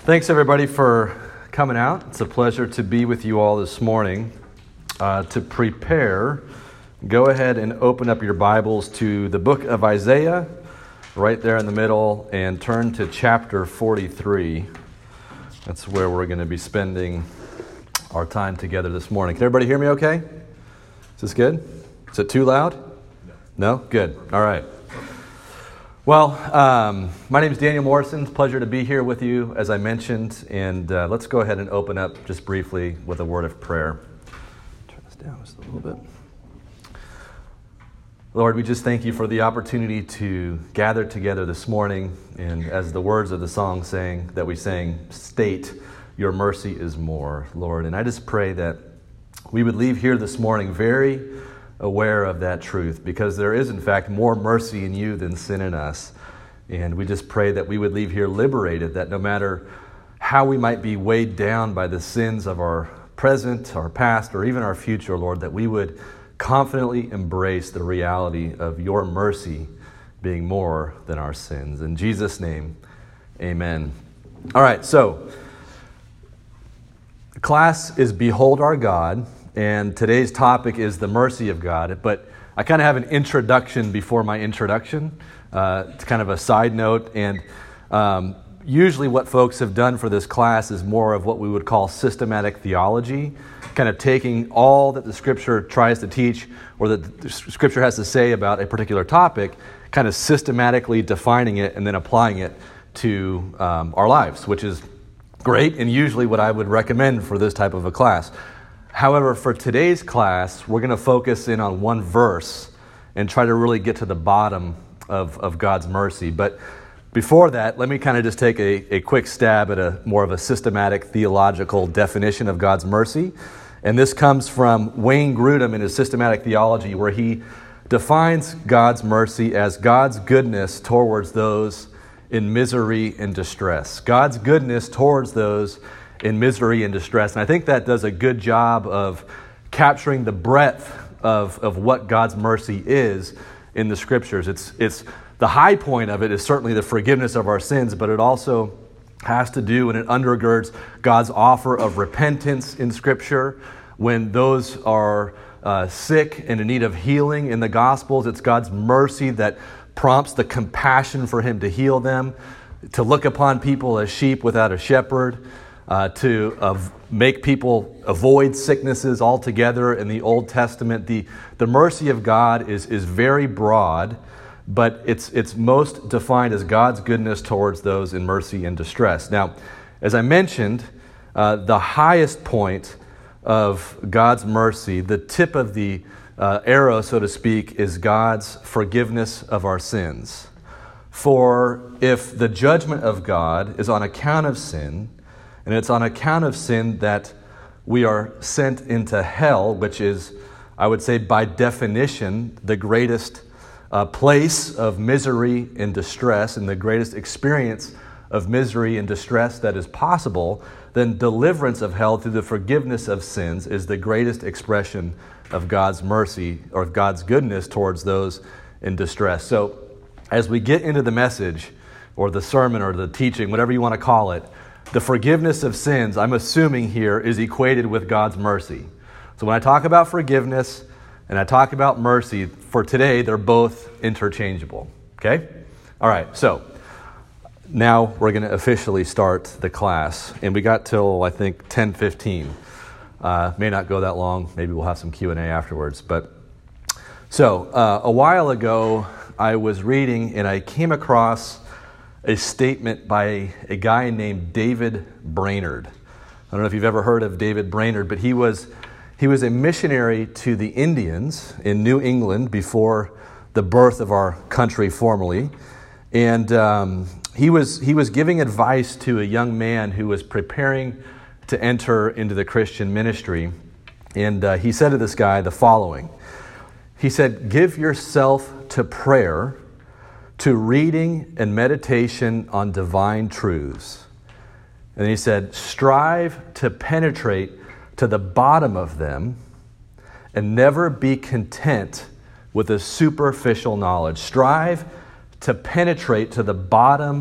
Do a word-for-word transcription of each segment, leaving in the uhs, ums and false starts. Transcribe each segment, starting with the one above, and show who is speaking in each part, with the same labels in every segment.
Speaker 1: Thanks, everybody, for coming out. It's a pleasure to be with you all this morning. Uh, to prepare, go ahead and open up your Bibles to the book of Isaiah, right there in the middle, and turn to chapter forty-three. That's where we're going to be spending our time together this morning. Can everybody hear me okay? Is this good? Is it too loud? No? Good. All right. Well, um, my name is Daniel Morrison. It's a pleasure to be here with you, as I mentioned. And uh, let's go ahead and open up just briefly with a word of prayer. Turn this down just a little bit. Lord, we just thank you for the opportunity to gather together this morning. And as the words of the song saying that we sang, state, your mercy is more, Lord. And I just pray that we would leave here this morning very aware of that truth, because there is, in fact, more mercy in you than sin in us. And we just pray that we would leave here liberated, that no matter how we might be weighed down by the sins of our present, our past, or even our future, Lord, that we would confidently embrace the reality of your mercy being more than our sins. In Jesus' name, amen. All right, so the class is Behold Our God. And today's topic is the mercy of God. But I kind of have an introduction before my introduction. Uh, it's kind of a side note. And um, usually what folks have done for this class is more of what we would call systematic theology, kind of taking all that the Scripture tries to teach or that the Scripture has to say about a particular topic, kind of systematically defining it and then applying it to um, our lives, which is great and usually what I would recommend for this type of a class. However, for today's class, we're going to focus in on one verse and try to really get to the bottom of, of God's mercy. But before that, let me kind of just take a, a quick stab at a more of a systematic theological definition of God's mercy. And this comes from Wayne Grudem in his Systematic Theology, where he defines God's mercy as God's goodness towards those in misery and distress. God's goodness towards those in misery and distress. And I think that does a good job of capturing the breadth of, of what God's mercy is in the Scriptures. It's it's the high point of it is certainly the forgiveness of our sins, but it also has to do and it undergirds God's offer of repentance in Scripture. When those are uh, sick and in need of healing in the Gospels, it's God's mercy that prompts the compassion for Him to heal them, to look upon people as sheep without a shepherd, Uh, to uh, make people avoid sicknesses altogether in the Old Testament. The, the mercy of God is, is very broad, but it's, it's most defined as God's goodness towards those in mercy and distress. Now, as I mentioned, uh, the highest point of God's mercy, the tip of the uh, arrow, so to speak, is God's forgiveness of our sins. For if the judgment of God is on account of sin, and it's on account of sin that we are sent into hell, which is, I would say, by definition, the greatest uh, place of misery and distress and the greatest experience of misery and distress that is possible, then deliverance of hell through the forgiveness of sins is the greatest expression of God's mercy or of God's goodness towards those in distress. So as we get into the message or the sermon or the teaching, whatever you want to call it, the forgiveness of sins, I'm assuming here, is equated with God's mercy. So when I talk about forgiveness and I talk about mercy, for today, they're both interchangeable. Okay? All right, so now we're going to officially start the class. And we got till, I think, ten fifteen. Uh, may not go that long. Maybe we'll have some Q and A afterwards. But so uh, a while ago, I was reading and I came across a statement by a guy named David Brainerd. I don't know if you've ever heard of David Brainerd, but he was he was a missionary to the Indians in New England before the birth of our country formally, and um, he was he was giving advice to a young man who was preparing to enter into the Christian ministry, and uh, he said to this guy the following. He said, "Give yourself to prayer, to reading and meditation on divine truths." And he said, "Strive to penetrate to the bottom of them and never be content with a superficial knowledge. Strive to penetrate to the bottom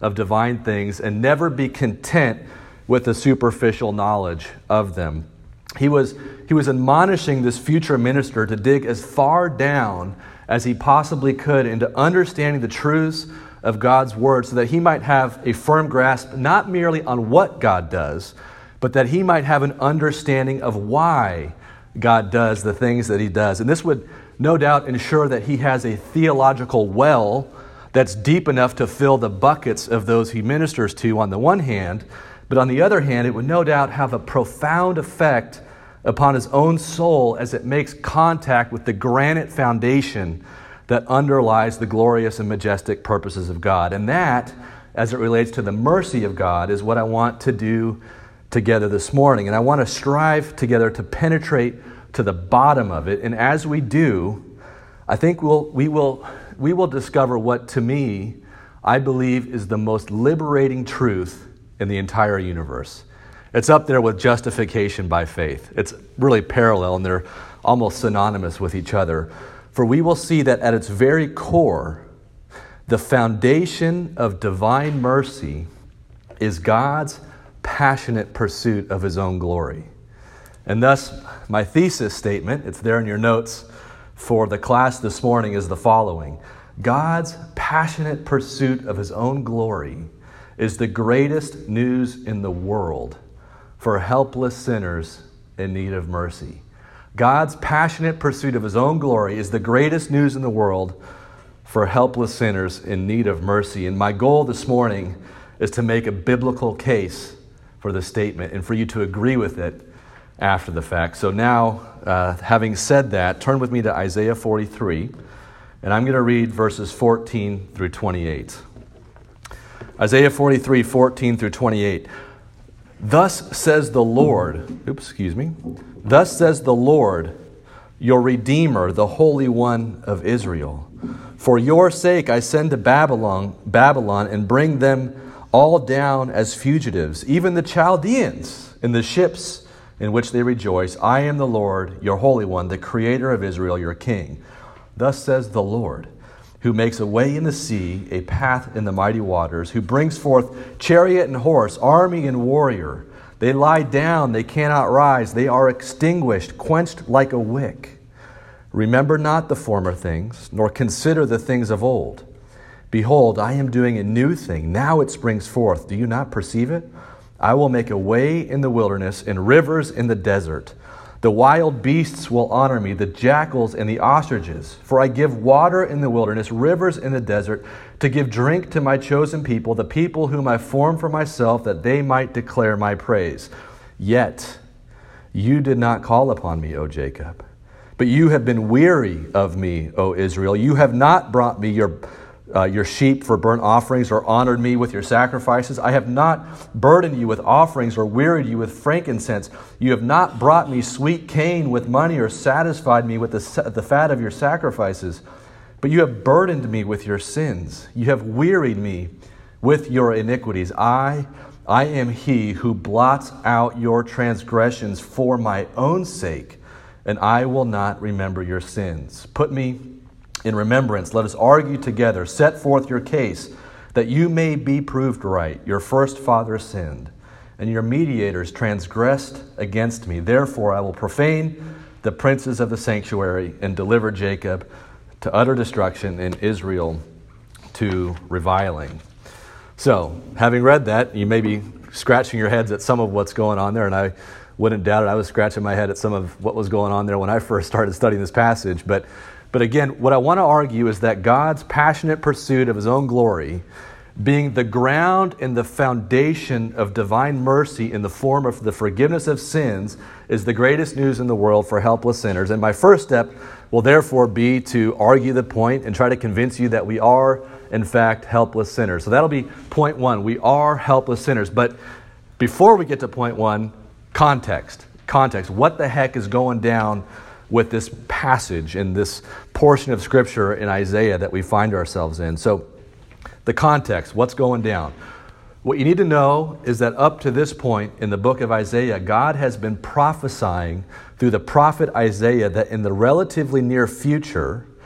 Speaker 1: of divine things and never be content with the superficial knowledge of them. He was, he was admonishing this future minister to dig as far down as he possibly could into understanding the truths of God's word so that he might have a firm grasp not merely on what God does, but that he might have an understanding of why God does the things that he does. And this would no doubt ensure that he has a theological well that's deep enough to fill the buckets of those he ministers to on the one hand, but on the other hand, it would no doubt have a profound effect upon his own soul as it makes contact with the granite foundation that underlies the glorious and majestic purposes of God. And that, as it relates to the mercy of God, is what I want to do together this morning. And I want to strive together to penetrate to the bottom of it. And as we do, I think we'll, we will, we will discover what, to me, I believe is the most liberating truth in the entire universe. It's up there with justification by faith. It's really parallel, and they're almost synonymous with each other. For we will see that at its very core, the foundation of divine mercy is God's passionate pursuit of his own glory. And thus, my thesis statement, it's there in your notes for the class this morning, is the following. God's passionate pursuit of his own glory is the greatest news in the world for helpless sinners in need of mercy. God's passionate pursuit of his own glory is the greatest news in the world for helpless sinners in need of mercy. And my goal this morning is to make a biblical case for the statement and for you to agree with it after the fact. So now, uh, having said that, turn with me to Isaiah forty-three, and I'm going to read verses fourteen through twenty-eight. Isaiah forty-three, fourteen through twenty-eight. Thus says the Lord, oops, excuse me. Thus says the Lord, your Redeemer, the Holy One of Israel. For your sake I send to Babylon, Babylon and bring them all down as fugitives, even the Chaldeans in the ships in which they rejoice. I am the Lord, your Holy One, the Creator of Israel, your King. Thus says the Lord, who makes a way in the sea, a path in the mighty waters, who brings forth chariot and horse, army and warrior. They lie down, they cannot rise. They are extinguished, quenched like a wick. Remember not the former things, nor consider the things of old. Behold, I am doing a new thing. Now it springs forth. Do you not perceive it? I will make a way in the wilderness and rivers in the desert. The wild beasts will honor me, the jackals and the ostriches. For I give water in the wilderness, rivers in the desert, to give drink to my chosen people, the people whom I formed for myself, that they might declare my praise. Yet you did not call upon me, O Jacob. But you have been weary of me, O Israel. You have not brought me your Uh, your sheep for burnt offerings, or honored me with your sacrifices. I have not burdened you with offerings or wearied you with frankincense. You have not brought me sweet cane with money or satisfied me with the, the fat of your sacrifices. But you have burdened me with your sins. You have wearied me with your iniquities. I, I am he who blots out your transgressions for my own sake, and I will not remember your sins. Put me in remembrance, let us argue together. Set forth your case, that you may be proved right. Your first father sinned, and your mediators transgressed against me. Therefore I will profane the princes of the sanctuary and deliver Jacob to utter destruction and Israel to reviling. So, having read that, you may be scratching your heads at some of what's going on there, and I wouldn't doubt it. I was scratching my head at some of what was going on there when I first started studying this passage, but But again, what I want to argue is that God's passionate pursuit of his own glory, being the ground and the foundation of divine mercy in the form of the forgiveness of sins, is the greatest news in the world for helpless sinners. And my first step will therefore be to argue the point and try to convince you that we are, in fact, helpless sinners. So that'll be point one. We are helpless sinners. But before we get to point one, context. Context. What the heck is going down with this passage in this portion of Scripture in Isaiah that we find ourselves in? So the context, what's going down? What you need to know is that up to this point in the book of Isaiah, God has been prophesying through the prophet Isaiah that in the relatively near future,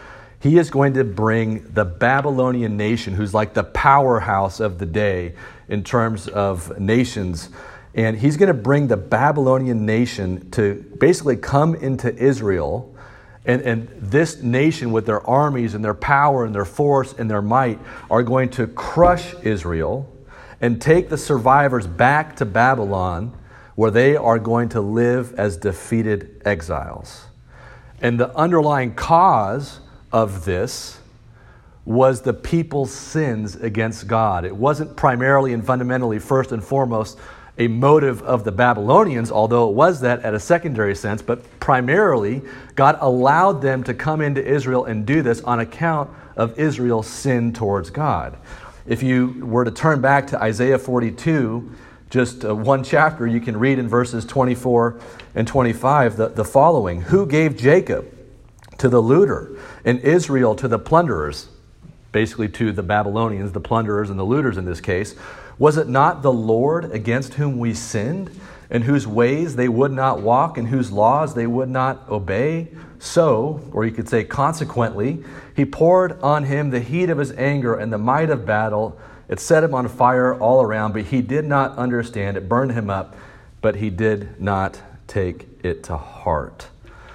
Speaker 1: he is going to bring the Babylonian nation, who's like the powerhouse of the day in terms of nations. And he's going to bring the Babylonian nation to basically come into Israel. And, and this nation, with their armies and their power and their force and their might, are going to crush Israel and take the survivors back to Babylon, where they are going to live as defeated exiles. And the underlying cause of this was the people's sins against God. It wasn't primarily and fundamentally, first and foremost, a motive of the Babylonians, although it was that at a secondary sense, but primarily God allowed them to come into Israel and do this on account of Israel's sin towards God. If you were to turn back to Isaiah forty-two, just uh, one chapter, you can read in verses twenty-four and twenty-five the, the following. Who gave Jacob to the looter and Israel to the plunderers? Basically to the Babylonians, the plunderers and the looters in this case. Was it not the Lord against whom we sinned, in whose ways they would not walk, and whose laws they would not obey? So, or you could say consequently, he poured on him the heat of his anger and the might of battle. It set him on fire all around, but he did not understand. It burned him up, but he did not take it to heart.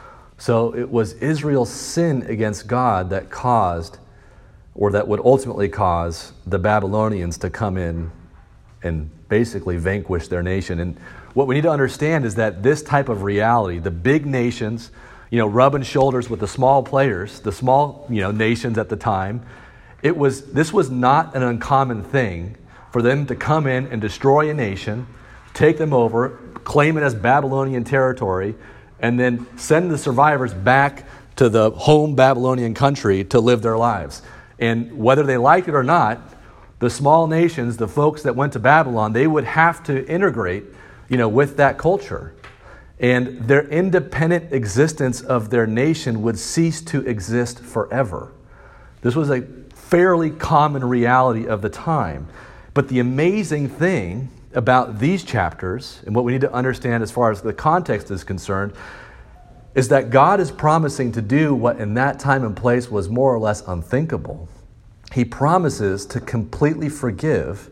Speaker 1: So it was Israel's sin against God that caused, or that would ultimately cause, the Babylonians to come in and basically vanquish their nation. And what we need to understand is that this type of reality, the big nations, you know, rubbing shoulders with the small players, the small, you know, nations at the time, it was this was not an uncommon thing for them to come in and destroy a nation, take them over, claim it as Babylonian territory, and then send the survivors back to the home Babylonian country to live their lives. And whether they liked it or not, the small nations, the folks that went to Babylon, they would have to integrate, you know, with that culture. And their independent existence of their nation would cease to exist forever. This was a fairly common reality of the time. But the amazing thing about these chapters, and what we need to understand as far as the context is concerned, is that God is promising to do what in that time and place was more or less unthinkable. He promises to completely forgive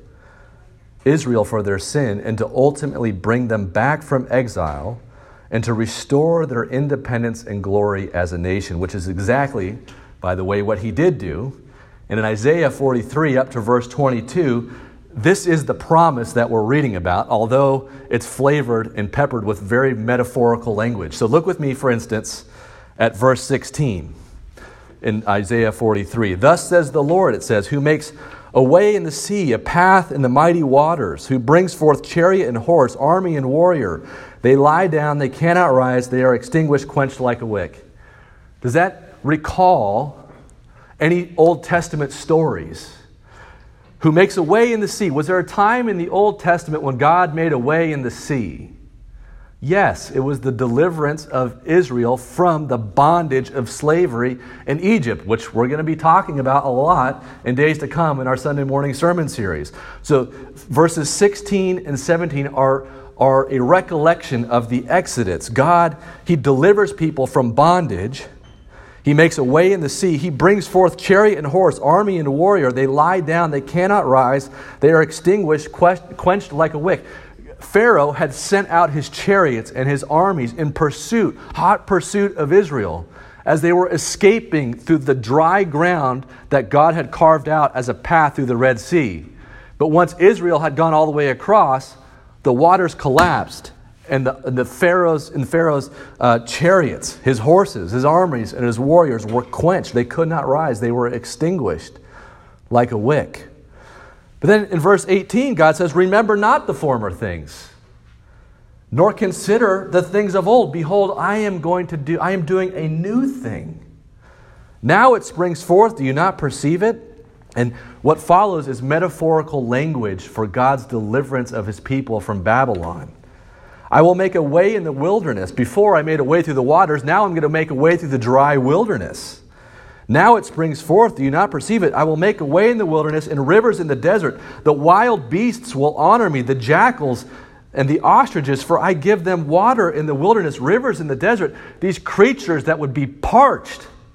Speaker 1: Israel for their sin and to ultimately bring them back from exile and to restore their independence and glory as a nation, which is exactly, by the way, what he did do. And in Isaiah forty-three up to verse twenty-two, this is the promise that we're reading about, although it's flavored and peppered with very metaphorical language. So look with me, for instance, at verse sixteen in Isaiah forty-three. Thus says the Lord, it says, who makes a way in the sea, a path in the mighty waters, who brings forth chariot and horse, army and warrior. They lie down, they cannot rise, they are extinguished, quenched like a wick. Does that recall any Old Testament stories? Who makes a way in the sea. Was there a time in the Old Testament when God made a way in the sea? Yes, it was the deliverance of Israel from the bondage of slavery in Egypt, which we're going to be talking about a lot in days to come in our Sunday morning sermon series. So verses sixteen and seventeen are, are a recollection of the Exodus. God, he delivers people from bondage. He makes a way in the sea. He brings forth chariot and horse, army and warrior. They lie down. They cannot rise. They are extinguished, quenched like a wick. Pharaoh had sent out his chariots and his armies in pursuit, hot pursuit of Israel, as they were escaping through the dry ground that God had carved out as a path through the Red Sea. But once Israel had gone all the way across, the waters collapsed. And the, the Pharaoh's and Pharaoh's uh, chariots, his horses, his armies, and his warriors were quenched. They could not rise. They were extinguished like a wick. But then in verse eighteen, God says, remember not the former things, nor consider the things of old. Behold, I am going to do, I am doing a new thing. Now it springs forth. Do you not perceive it? And what follows is metaphorical language for God's deliverance of his people from Babylon. I will make a way in the wilderness. Before I made a way through the waters, now I'm going to make a way through the dry wilderness. Now it springs forth. Do you not perceive it? I will make a way in the wilderness and rivers in the desert. The wild beasts will honor me, the jackals and the ostriches, for I give them water in the wilderness, rivers in the desert. These creatures that would be parched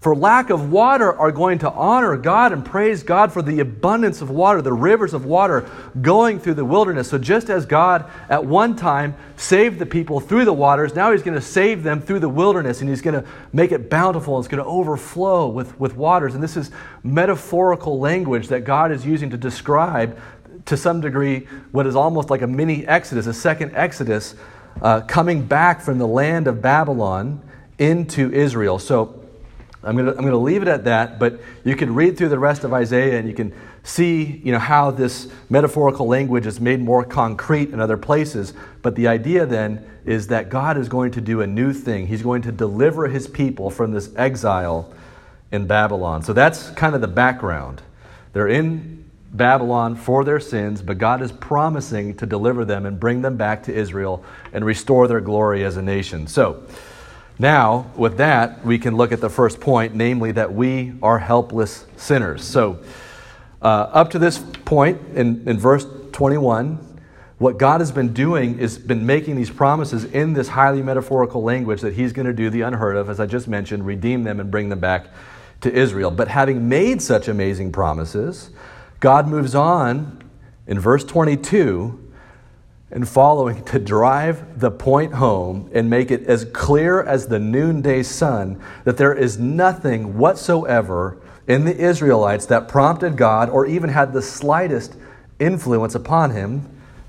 Speaker 1: for lack of water are going to honor God and praise God for the abundance of water, the rivers of water going through the wilderness. So just as God at one time saved the people through the waters, now he's going to save them through the wilderness, and he's going to make it bountiful, and it's going to overflow with, with waters. And this is metaphorical language that God is using to describe, to some degree, what is almost like a mini Exodus, a second Exodus, uh, coming back from the land of Babylon into Israel. So I'm going to I'm going to leave it at that, but you can read through the rest of Isaiah and you can see, you know, how this metaphorical language is made more concrete in other places. But the idea then is that God is going to do a new thing. He's going to deliver his people from this exile in Babylon. So that's kind of the background. They're in Babylon for their sins, but God is promising to deliver them and bring them back to Israel and restore their glory as a nation. So now, with that, we can look at the first point, namely that we are helpless sinners. So, uh, up to this point, in, in verse twenty-one, what God has been doing is been making these promises in this highly metaphorical language that he's going to do the unheard of, as I just mentioned, redeem them and bring them back to Israel. But having made such amazing promises, God moves on in verse twenty-two and following to drive the point home and make it as clear as the noonday sun that there is nothing whatsoever in the Israelites that prompted God or even had the slightest influence upon him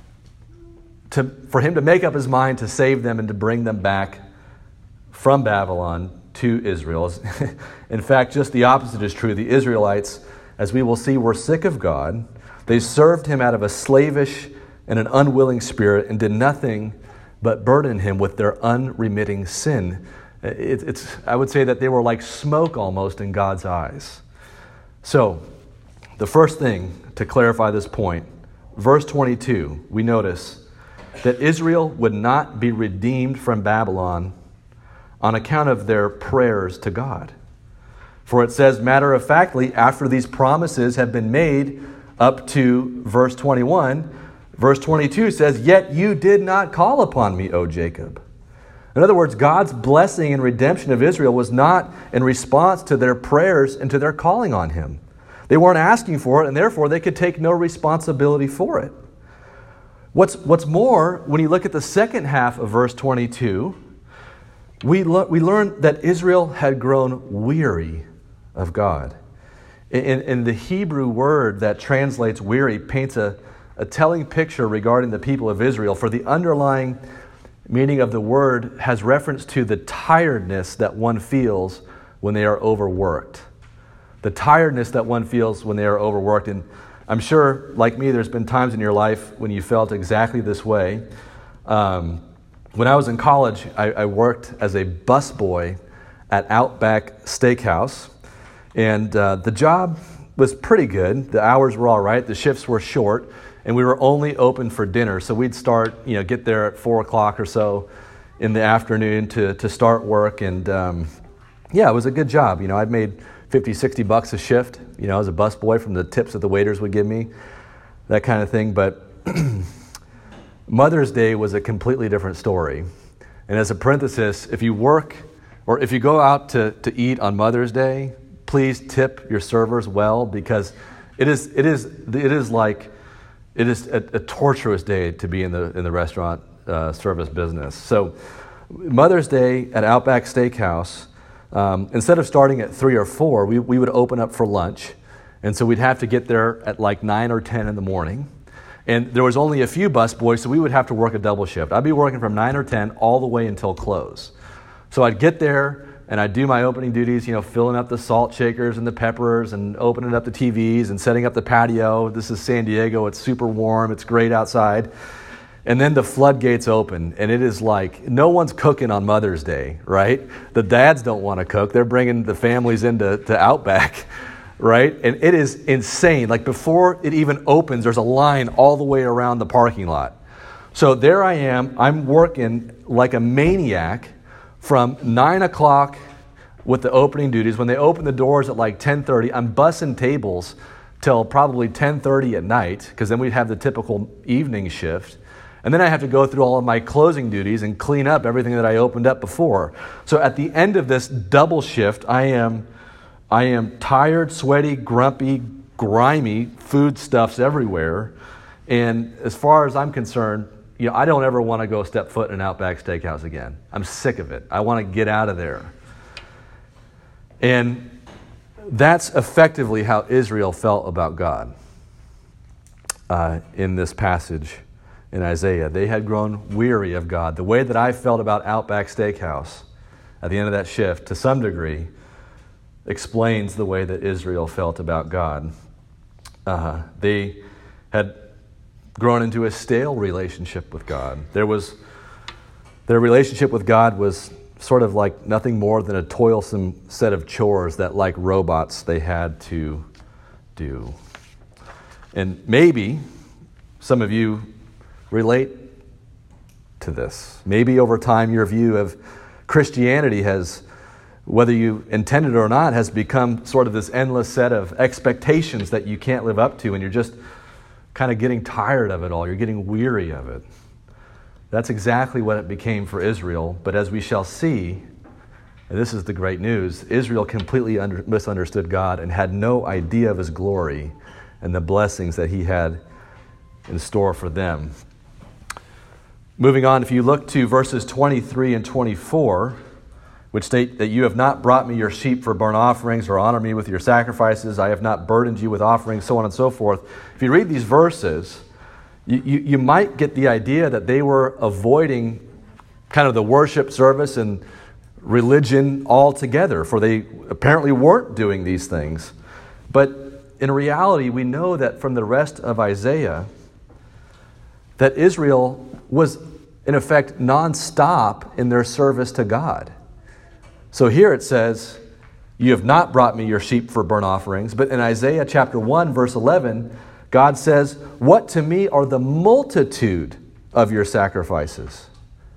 Speaker 1: to, for him to make up his mind to save them and to bring them back from Babylon to Israel. In fact, just the opposite is true. The Israelites, as we will see, were sick of God. They served him out of a slavish and an unwilling spirit, and did nothing but burden him with their unremitting sin. It, it's, I would say that they were like smoke almost in God's eyes. So, the first thing to clarify this point, verse twenty-two, we notice that Israel would not be redeemed from Babylon on account of their prayers to God. For it says, matter-of-factly, after these promises have been made up to verse twenty-one, verse twenty-two says, yet you did not call upon me, O Jacob. In other words, God's blessing and redemption of Israel was not in response to their prayers and to their calling on him. They weren't asking for it, and therefore they could take no responsibility for it. What's, what's more, when you look at the second half of verse twenty-two, we, lo- we learn that Israel had grown weary of God. In, in the Hebrew word that translates weary paints a A telling picture regarding the people of Israel, for the underlying meaning of the word has reference to the tiredness that one feels when they are overworked. The tiredness that one feels when they are overworked. And I'm sure, like me, there's been times in your life when you felt exactly this way. Um, when I was in college, I, I worked as a busboy at Outback Steakhouse. And uh, the job was pretty good. The hours were all right. The shifts were short. And we were only open for dinner. So we'd start, you know, get there at four o'clock or so in the afternoon to, to start work. And um, yeah, it was a good job. You know, I'd made fifty, sixty bucks a shift, you know, as a busboy from the tips that the waiters would give me, that kind of thing. But Mother's Day was a completely different story. And as a parenthesis, if you work or if you go out to, to eat on Mother's Day, please tip your servers well, because it is it is it is like It is a, a torturous day to be in the in the restaurant uh, service business. So, Mother's Day at Outback Steakhouse, um, instead of starting at three or four, we we would open up for lunch, and so we'd have to get there at like nine or ten in the morning, and there was only a few busboys, so we would have to work a double shift. I'd be working from nine or ten all the way until close. So I'd get there and I'd do my opening duties, you know, filling up the salt shakers and the peppers and opening up the T Vs and setting up the patio. This is San Diego. It's super warm. It's great outside. And then the floodgates open, and it is like no one's cooking on Mother's Day, right? The dads don't want to cook. They're bringing the families into to Outback, right? And it is insane. Like before it even opens, there's a line all the way around the parking lot. So there I am. I'm working like a maniac from nine o'clock with the opening duties. When they open the doors at like ten thirty, I'm bussing tables till probably ten thirty at night, because then we'd have the typical evening shift. And then I have to go through all of my closing duties and clean up everything that I opened up before. So at the end of this double shift, I am I am tired, sweaty, grumpy, grimy, foodstuffs everywhere. And as far as I'm concerned, you know, I don't ever want to go step foot in an Outback Steakhouse again. I'm sick of it. I want to get out of there. And that's effectively how Israel felt about God uh, in this passage in Isaiah. They had grown weary of God. The way that I felt about Outback Steakhouse at the end of that shift, to some degree, explains the way that Israel felt about God. Uh, they had grown into a stale relationship with God. There was their relationship with God was sort of like nothing more than a toilsome set of chores that, like robots, they had to do. And maybe some of you relate to this. Maybe over time your view of Christianity has, whether you intended it or not, has become sort of this endless set of expectations that you can't live up to, and you're just kind of getting tired of it all. You're getting weary of it. That's exactly what it became for Israel. But as we shall see, and this is the great news, Israel completely under, misunderstood God and had no idea of His glory and the blessings that He had in store for them. Moving on, if you look to verses twenty-three and twenty-four, which state that you have not brought me your sheep for burnt offerings or honor me with your sacrifices, I have not burdened you with offerings, so on and so forth. If you read these verses, you, you, you might get the idea that they were avoiding kind of the worship service and religion altogether, for they apparently weren't doing these things. But in reality, we know that from the rest of Isaiah, that Israel was, in effect, nonstop in their service to God. So here it says, you have not brought me your sheep for burnt offerings. But in Isaiah chapter one, verse eleven, God says, what to me are the multitude of your sacrifices?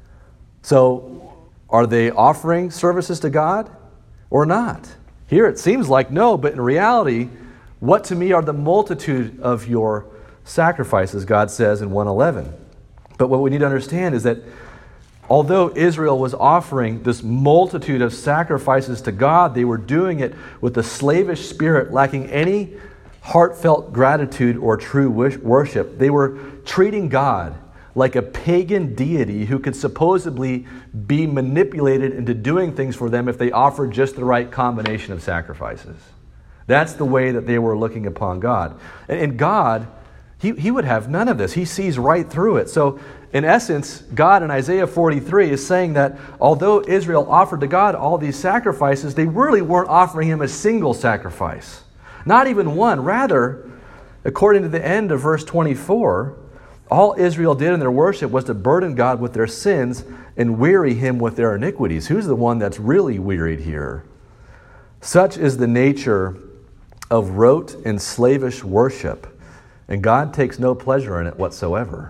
Speaker 1: So are they offering services to God or not? Here it seems like no, but in reality, what to me are the multitude of your sacrifices, God says in one eleven. But what we need to understand is that although Israel was offering this multitude of sacrifices to God, they were doing it with a slavish spirit, lacking any heartfelt gratitude or true worship. They were treating God like a pagan deity who could supposedly be manipulated into doing things for them if they offered just the right combination of sacrifices. That's the way that they were looking upon God. And God, He, he would have none of this. He sees right through it. So, in essence, God in Isaiah forty-three is saying that although Israel offered to God all these sacrifices, they really weren't offering Him a single sacrifice. Not even one. Rather, according to the end of verse twenty-four, all Israel did in their worship was to burden God with their sins and weary Him with their iniquities. Who's the one that's really wearied here? Such is the nature of rote and slavish worship. And God takes no pleasure in it whatsoever.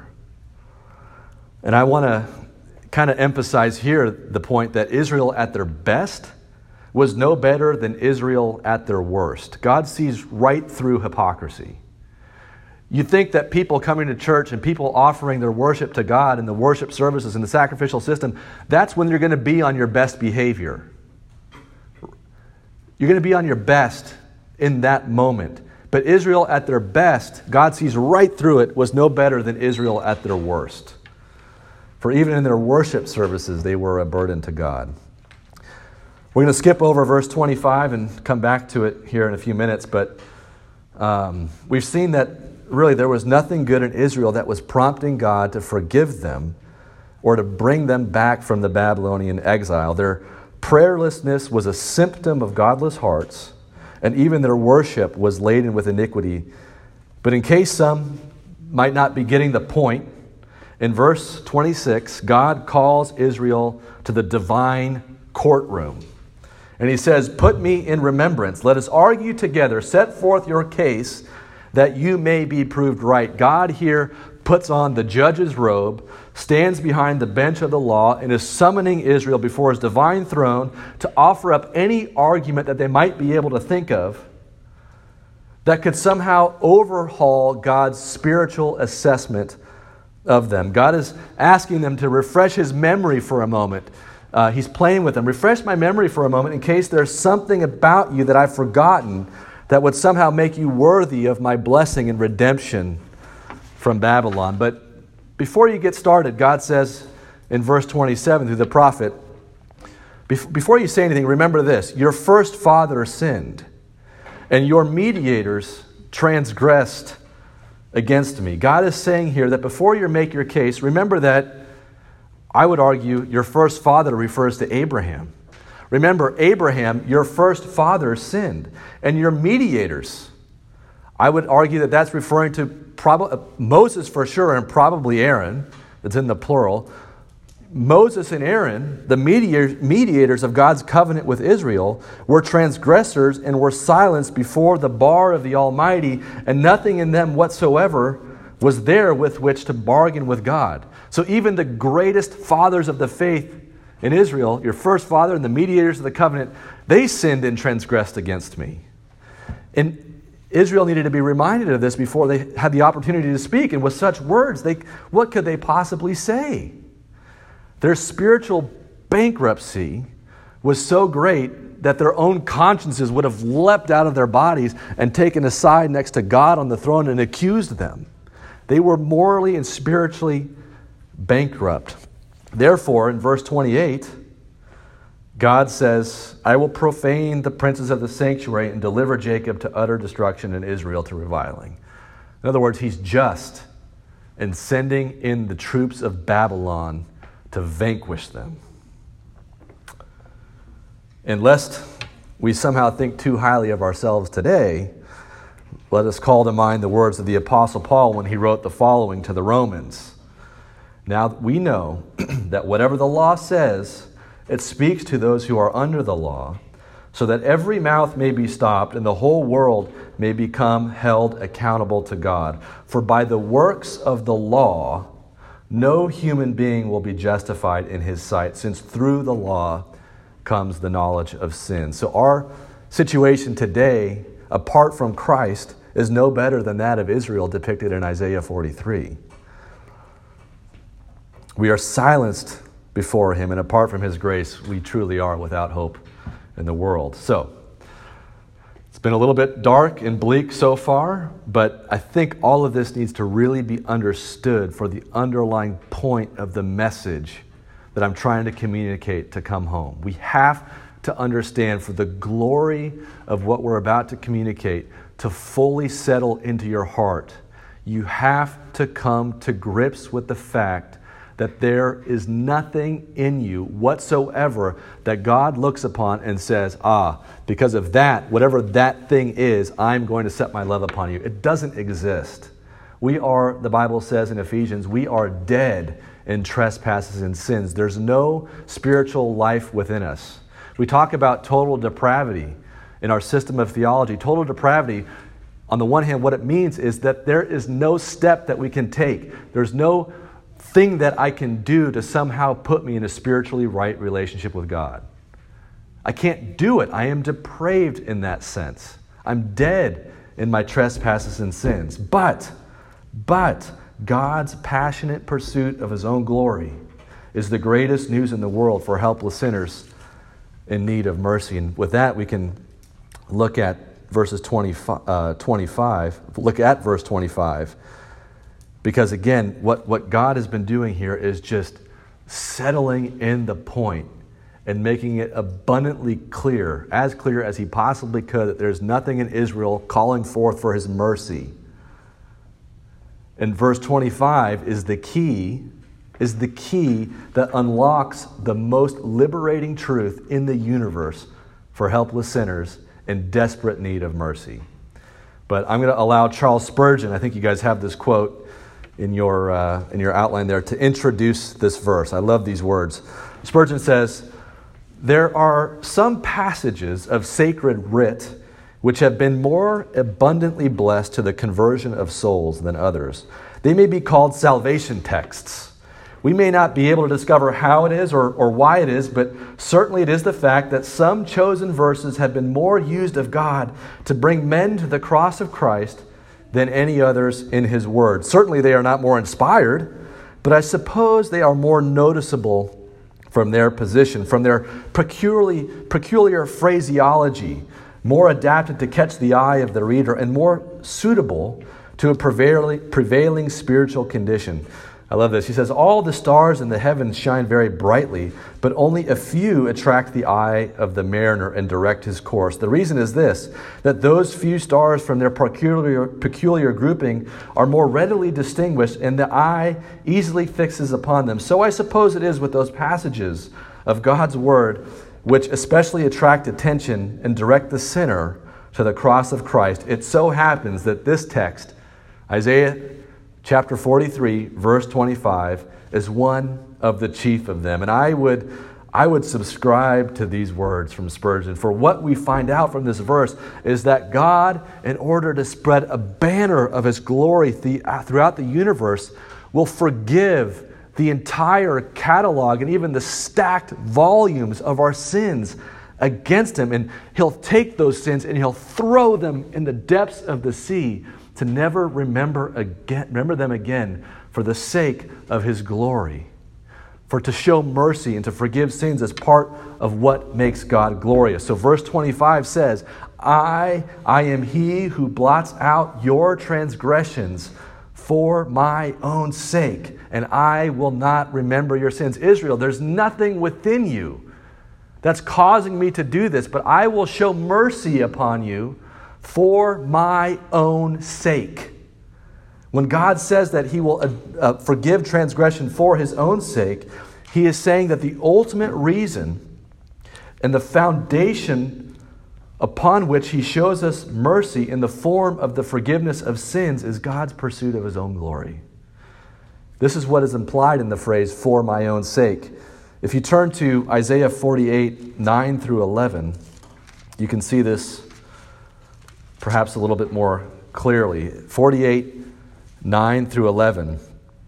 Speaker 1: And I want to kind of emphasize here the point that Israel at their best was no better than Israel at their worst. God sees right through hypocrisy. You think that people coming to church and people offering their worship to God and the worship services and the sacrificial system, that's when you're going to be on your best behavior. You're going to be on your best in that moment. But Israel at their best, God sees right through it, was no better than Israel at their worst. For even in their worship services, they were a burden to God. We're going to skip over verse twenty-five and come back to it here in a few minutes. But um, we've seen that really there was nothing good in Israel that was prompting God to forgive them or to bring them back from the Babylonian exile. Their prayerlessness was a symptom of godless hearts, and even their worship was laden with iniquity. But in case some might not be getting the point, in verse twenty-six, God calls Israel to the divine courtroom. And He says, put me in remembrance. Let us argue together. Set forth your case that you may be proved right. God here puts on the judge's robe, stands behind the bench of the law, and is summoning Israel before His divine throne to offer up any argument that they might be able to think of that could somehow overhaul God's spiritual assessment of them. God is asking them to refresh His memory for a moment. Uh, he's playing with them. Refresh my memory for a moment in case there's something about you that I've forgotten that would somehow make you worthy of my blessing and redemption from Babylon. But before you get started, God says in verse twenty-seven through the prophet, before you say anything, remember this: your first father sinned, and your mediators transgressed against me. God is saying here that before you make your case, remember that I would argue your first father refers to Abraham. Remember, Abraham, your first father, sinned. And your mediators, I would argue that that's referring to prob- Moses for sure, and probably Aaron, that's in the plural. Moses and Aaron, the mediators, mediators of God's covenant with Israel, were transgressors and were silenced before the bar of the Almighty, and nothing in them whatsoever was there with which to bargain with God. So even the greatest fathers of the faith in Israel, your first father and the mediators of the covenant, they sinned and transgressed against me. And Israel needed to be reminded of this before they had the opportunity to speak. And with such words, they, what could they possibly say? Their spiritual bankruptcy was so great that their own consciences would have leapt out of their bodies and taken a side next to God on the throne and accused them. They were morally and spiritually bankrupt. Therefore, in verse twenty-eight, God says, I will profane the princes of the sanctuary and deliver Jacob to utter destruction and Israel to reviling. In other words, he's just in sending in the troops of Babylon to vanquish them. And lest we somehow think too highly of ourselves today, let us call to mind the words of the Apostle Paul when he wrote the following to the Romans. Now we know that whatever the law says, it speaks to those who are under the law, so that every mouth may be stopped and the whole world may become held accountable to God. For by the works of the law, no human being will be justified in his sight, since through the law comes the knowledge of sin. So our situation today, apart from Christ, is no better than that of Israel depicted in Isaiah forty-three. We are silenced before him, and apart from his grace, we truly are without hope in the world. So, it's been a little bit dark and bleak so far, but I think all of this needs to really be understood for the underlying point of the message that I'm trying to communicate to come home. We have to understand, for the glory of what we're about to communicate to fully settle into your heart, you have to come to grips with the fact that there is nothing in you whatsoever that God looks upon and says, ah, because of that, whatever that thing is, I'm going to set my love upon you. It doesn't exist. We are, the Bible says in Ephesians, we are dead in trespasses and sins. There's no spiritual life within us. We talk about total depravity in our system of theology. Total depravity, on the one hand, what it means is that there is no step that we can take. There's no thing that I can do to somehow put me in a spiritually right relationship with God. I can't do it. I am depraved in that sense. I'm dead in my trespasses and sins. But, but God's passionate pursuit of his own glory is the greatest news in the world for helpless sinners in need of mercy. And with that, we can look at verses twenty-five, uh, twenty-five, look at verse twenty-five. Because again, what, what God has been doing here is just settling in the point and making it abundantly clear, as clear as he possibly could, that there's nothing in Israel calling forth for his mercy. And verse twenty-five is the key, is the key that unlocks the most liberating truth in the universe for helpless sinners in desperate need of mercy. But I'm going to allow Charles Spurgeon, I think you guys have this quote in your uh, in your outline there, to introduce this verse. I love these words. Spurgeon says, there are some passages of sacred writ which have been more abundantly blessed to the conversion of souls than others. They may be called salvation texts. We may not be able to discover how it is or, or why it is, but certainly it is the fact that some chosen verses have been more used of God to bring men to the cross of Christ than any others in his word. Certainly they are not more inspired, but I suppose they are more noticeable from their position, from their peculiar, peculiar phraseology, more adapted to catch the eye of the reader and more suitable to a prevailing, prevailing spiritual condition. I love this. He says, all the stars in the heavens shine very brightly, but only a few attract the eye of the mariner and direct his course. The reason is this, that those few stars from their peculiar, peculiar grouping are more readily distinguished, and the eye easily fixes upon them. So I suppose it is with those passages of God's Word, which especially attract attention and direct the sinner to the cross of Christ. It so happens that this text, Isaiah chapter forty-three, verse twenty-five, is one of the chief of them. And I would, I would subscribe to these words from Spurgeon. For what we find out from this verse is that God, in order to spread a banner of His glory throughout the universe, will forgive the entire catalog and even the stacked volumes of our sins against Him. And He'll take those sins and He'll throw them in the depths of the sea to never remember again, remember them again for the sake of His glory. For to show mercy and to forgive sins is part of what makes God glorious. So verse twenty-five says, I, I am He who blots out your transgressions for my own sake, and I will not remember your sins. Israel, there's nothing within you that's causing me to do this, but I will show mercy upon you for my own sake. When God says that He will uh, uh, forgive transgression for His own sake, He is saying that the ultimate reason and the foundation upon which He shows us mercy in the form of the forgiveness of sins is God's pursuit of His own glory. This is what is implied in the phrase, for my own sake. If you turn to Isaiah forty-eight, nine through eleven, you can see this perhaps a little bit more clearly. forty-eight, nine through eleven.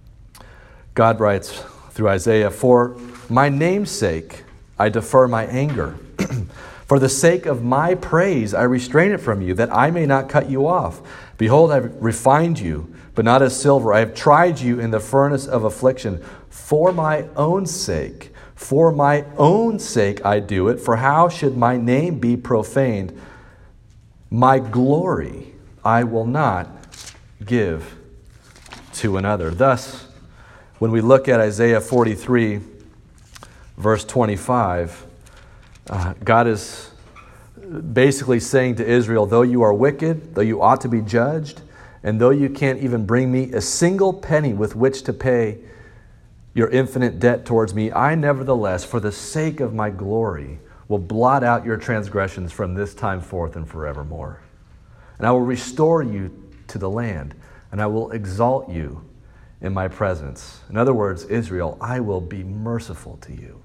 Speaker 1: God writes through Isaiah, for my name's sake I defer my anger. For the sake of my praise I restrain it from you, that I may not cut you off. Behold, I have refined you, but not as silver. I have tried you in the furnace of affliction. For my own sake, for my own sake I do it. For how should my name be profaned? My glory I will not give to another. Thus, when we look at Isaiah forty-three, verse twenty-five, uh, God is basically saying to Israel, though you are wicked, though you ought to be judged, and though you can't even bring me a single penny with which to pay your infinite debt towards me, I nevertheless, for the sake of my glory, will blot out your transgressions from this time forth and forevermore. And I will restore you to the land, and I will exalt you in my presence. In other words, Israel, I will be merciful to you.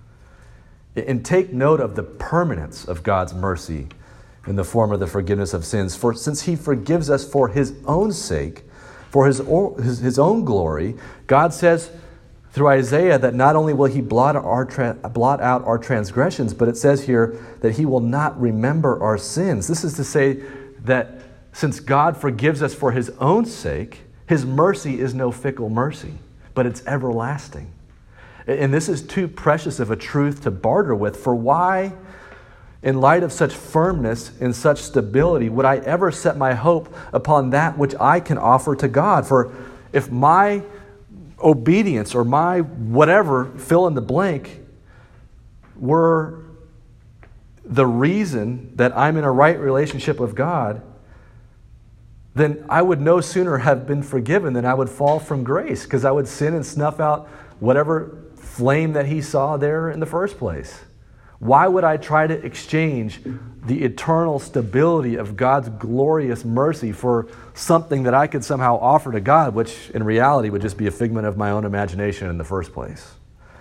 Speaker 1: And take note of the permanence of God's mercy in the form of the forgiveness of sins. For since He forgives us for His own sake, for His own, his, his own glory, God says through Isaiah that not only will He blot, our tra- blot out our transgressions, but it says here that He will not remember our sins. This is to say that since God forgives us for His own sake, His mercy is no fickle mercy, but it's everlasting. And this is too precious of a truth to barter with. For why, in light of such firmness and such stability, would I ever set my hope upon that which I can offer to God? For if my obedience or my whatever, fill in the blank, were the reason that I'm in a right relationship with God, then I would no sooner have been forgiven than I would fall from grace, because I would sin and snuff out whatever flame that He saw there in the first place. Why would I try to exchange the eternal stability of God's glorious mercy for something that I could somehow offer to God, which in reality would just be a figment of my own imagination in the first place?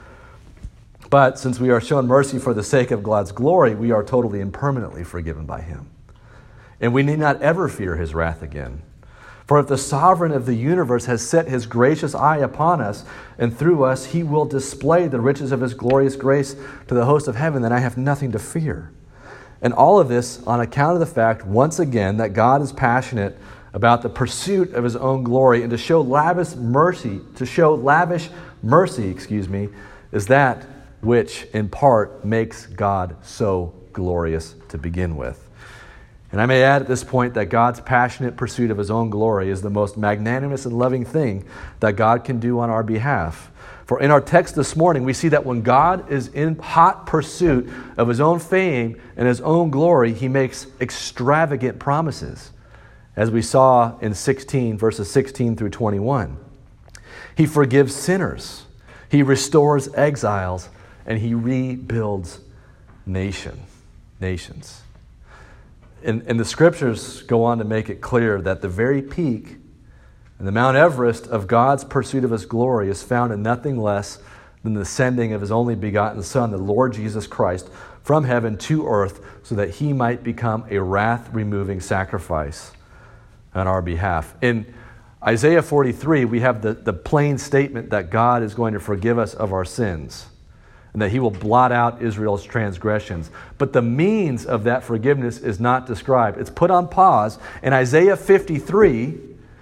Speaker 1: But since we are shown mercy for the sake of God's glory, we are totally and permanently forgiven by Him. And we need not ever fear His wrath again. For if the sovereign of the universe has set His gracious eye upon us, and through us He will display the riches of His glorious grace to the host of heaven, then I have nothing to fear. And all of this on account of the fact, once again, that God is passionate about the pursuit of His own glory, and to show lavish mercy, to show lavish mercy, excuse me, is that which in part makes God so glorious to begin with. And I may add at this point that God's passionate pursuit of his own glory is the most magnanimous and loving thing that God can do on our behalf. For in our text this morning, we see that when God is in hot pursuit of his own fame and his own glory, he makes extravagant promises, as we saw in sixteen, verses sixteen through twenty-one. He forgives sinners, he restores exiles, and he rebuilds nation, nations. And, and the scriptures go on to make it clear that the very peak and the Mount Everest of God's pursuit of his glory is found in nothing less than the sending of his only begotten Son, the Lord Jesus Christ, from heaven to earth so that he might become a wrath-removing sacrifice on our behalf. In Isaiah forty-three, we have the, the plain statement that God is going to forgive us of our sins and that he will blot out Israel's transgressions. But the means of that forgiveness is not described. It's put on pause. In Isaiah fifty-three,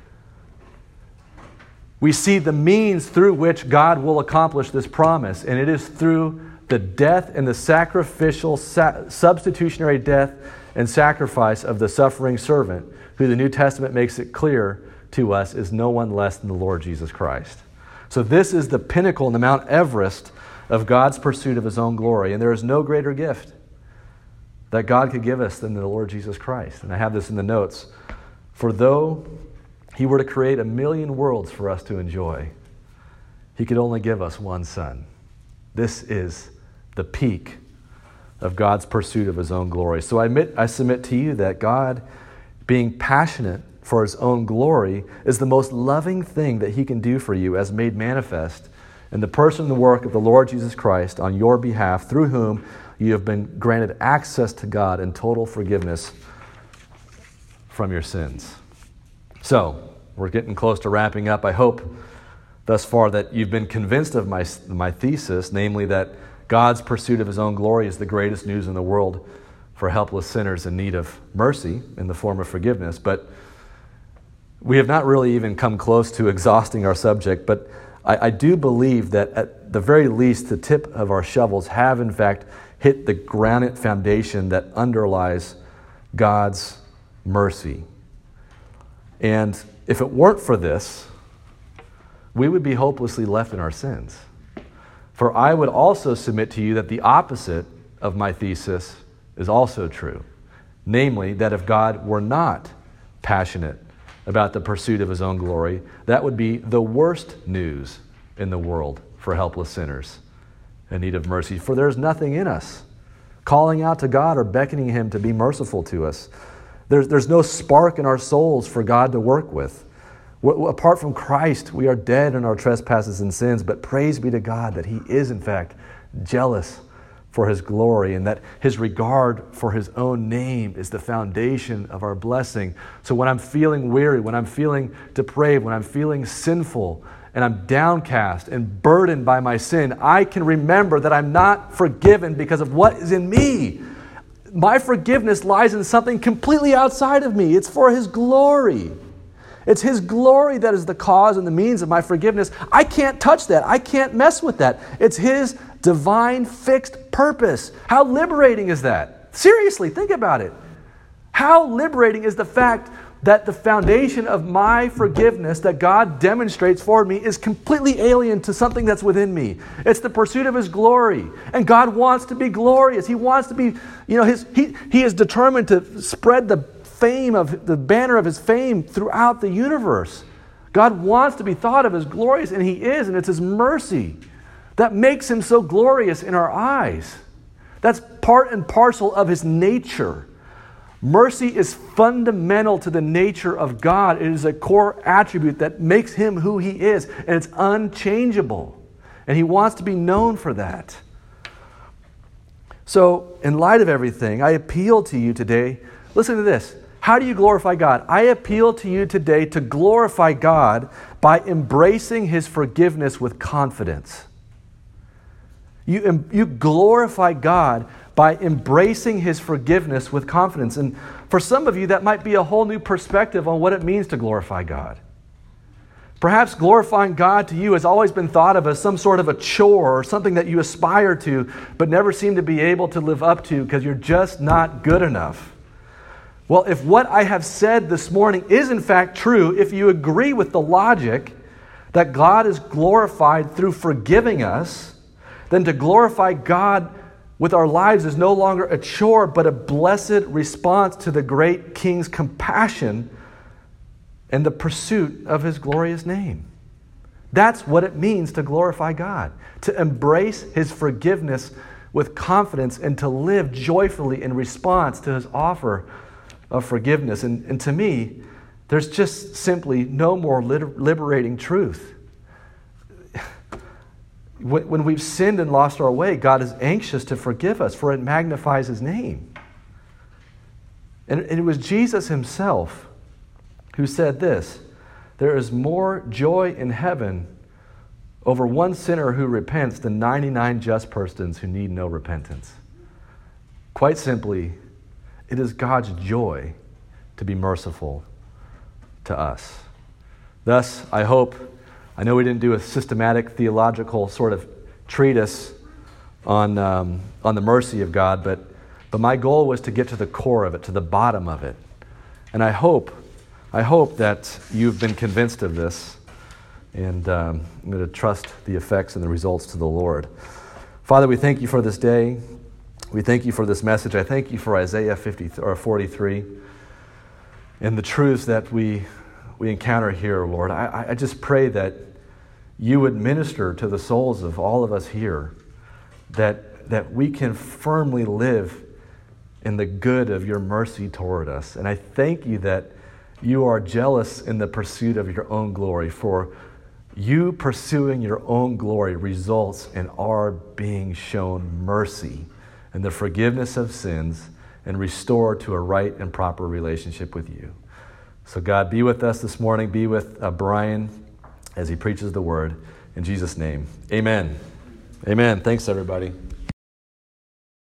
Speaker 1: we see the means through which God will accomplish this promise, and it is through the death and the sacrificial, sa- substitutionary death and sacrifice of the suffering servant, who the New Testament makes it clear to us is no one less than the Lord Jesus Christ. So this is the pinnacle in the Mount Everest of God's pursuit of his own glory. And there is no greater gift that God could give us than the Lord Jesus Christ. And I have this in the notes. For though he were to create a million worlds for us to enjoy, he could only give us one Son. This is the peak of God's pursuit of his own glory. So I admit, I submit to you that God, being passionate for his own glory, is the most loving thing that he can do for you, as made manifest in the person and the work of the Lord Jesus Christ on your behalf, through whom you have been granted access to God and total forgiveness from your sins. So, we're getting close to wrapping up. I hope thus far that you've been convinced of my, my thesis, namely that God's pursuit of his own glory is the greatest news in the world for helpless sinners in need of mercy in the form of forgiveness. But we have not really even come close to exhausting our subject, but I, I do believe that at the very least the tip of our shovels have in fact hit the granite foundation that underlies God's mercy. And if it weren't for this, we would be hopelessly left in our sins. For I would also submit to you that the opposite of my thesis is also true. Namely, that if God were not passionate about the pursuit of his own glory, that would be the worst news in the world for helpless sinners in need of mercy. For there's nothing in us calling out to God or beckoning him to be merciful to us. There's, there's no spark in our souls for God to work with. Apart from Christ, we are dead in our trespasses and sins, but praise be to God that he is in fact jealous for his glory, and that his regard for his own name is the foundation of our blessing. So when I'm feeling weary, when I'm feeling depraved, when I'm feeling sinful, and I'm downcast and burdened by my sin, I can remember that I'm not forgiven because of what is in me. My forgiveness lies in something completely outside of me. It's for his glory. It's his glory that is the cause and the means of my forgiveness. I can't touch that. I can't mess with that. It's his divine fixed purpose. How liberating is that? Seriously, think about it. How liberating is the fact that the foundation of my forgiveness that God demonstrates for me is completely alien to something that's within me. It's the pursuit of his glory. And God wants to be glorious. He wants to be, you know, his he, he is determined to spread the fame of the banner of his fame throughout the universe. God wants to be thought of as glorious, and he is, and it's his mercy that makes him so glorious in our eyes. That's part and parcel of his nature. Mercy is fundamental to the nature of God. It is a core attribute that makes him who he is, and it's unchangeable. And he wants to be known for that. So, in light of everything, I appeal to you today. Listen to this. How do you glorify God? I appeal to you today to glorify God by embracing his forgiveness with confidence. You, you glorify God by embracing his forgiveness with confidence. And for some of you, that might be a whole new perspective on what it means to glorify God. Perhaps glorifying God to you has always been thought of as some sort of a chore or something that you aspire to, but never seem to be able to live up to because you're just not good enough. Well, if what I have said this morning is in fact true, if you agree with the logic that God is glorified through forgiving us, then to glorify God with our lives is no longer a chore, but a blessed response to the great King's compassion and the pursuit of His glorious name. That's what it means to glorify God, to embrace His forgiveness with confidence and to live joyfully in response to His offer of forgiveness. And, and to me, there's just simply no more liberating truth. When, when we've sinned and lost our way, God is anxious to forgive us, for it magnifies His name. And, and it was Jesus Himself who said this: there is more joy in heaven over one sinner who repents than ninety-nine just persons who need no repentance. Quite simply, it is God's joy to be merciful to us. Thus, I hope, I know we didn't do a systematic theological sort of treatise on, um, on the mercy of God, but, but my goal was to get to the core of it, to the bottom of it. And I hope I hope that you've been convinced of this, and um, I'm going to trust the effects and the results to the Lord. Father, we thank you for this day. We thank you for this message. I thank you for Isaiah fifty or forty-three and the truths that we we encounter here, Lord. I, I just pray that you would minister to the souls of all of us here, that that we can firmly live in the good of your mercy toward us. And I thank you that you are jealous in the pursuit of your own glory, for you pursuing your own glory results in our being shown mercy and the forgiveness of sins and restored to a right and proper relationship with you. So God, be with us this morning. Be with uh, Brian as he preaches the word. In Jesus' name, amen. Amen. Thanks, everybody.